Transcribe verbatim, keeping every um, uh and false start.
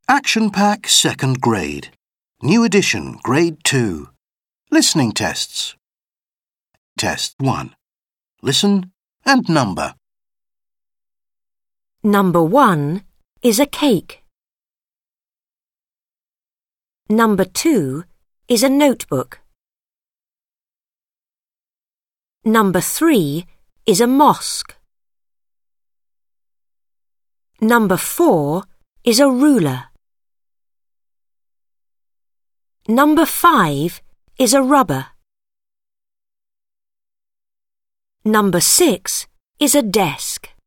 Action Pack Second Grade. New Edition, Grade two. Listening tests. Test one. Listen and number. Number one is a cake. Number two is a notebook. Number three is a mosque. Number four is a ruler. Number five is a rubber. Number six is a desk.